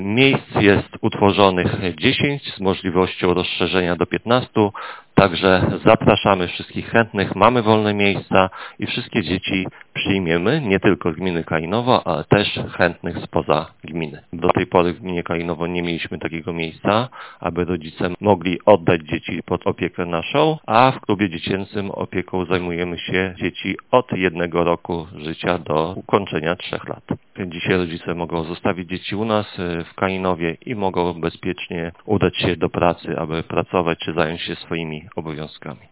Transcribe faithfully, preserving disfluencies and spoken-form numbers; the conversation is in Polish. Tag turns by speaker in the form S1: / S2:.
S1: Miejsc jest utworzonych dziesięć z możliwością rozszerzenia do piętnastu, także zapraszamy wszystkich chętnych, mamy wolne miejsca i wszystkie dzieci przyjmiemy, nie tylko z gminy Kalinowo, ale też chętnych spoza gminy. Do tej pory w gminie Kalinowo nie mieliśmy takiego miejsca, aby rodzice mogli oddać dzieci pod opiekę naszą, a w klubie dziecięcym opieką zajmujemy się dzieci od jednego roku życia do ukończenia trzech lat. Dzisiaj rodzice mogą zostawić dzieci u nas w Kalinowie i mogą bezpiecznie udać się do pracy, aby pracować czy zająć się swoimi obowiązkami.